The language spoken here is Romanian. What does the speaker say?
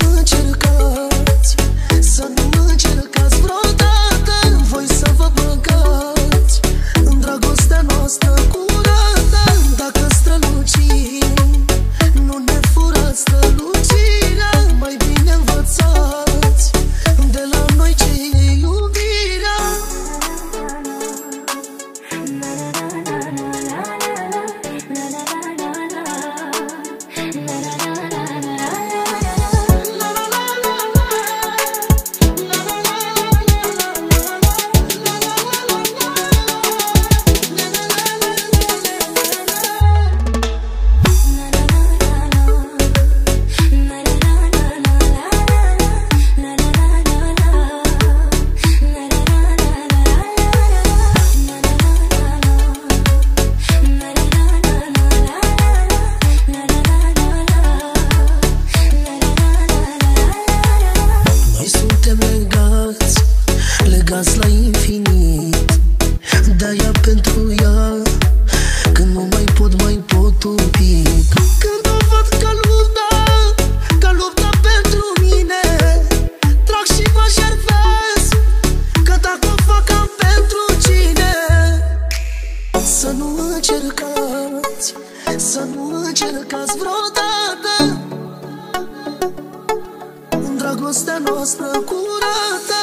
încercați, să nu încercați vreodată voi să vă băgați în dragostea noastră curată. Dacă strălucim, nu ne furați strălucirea, mai bine învățați de la noi ce e iubirea. Legați la infinit, de-aia pentru ea, când nu mai pot un pic. Când o văd că lupta pentru mine, trag și mă șervesc, că dacă o fac am pentru cine. Să nu încercați, să nu încercați vreodată în dragostea noastră curată.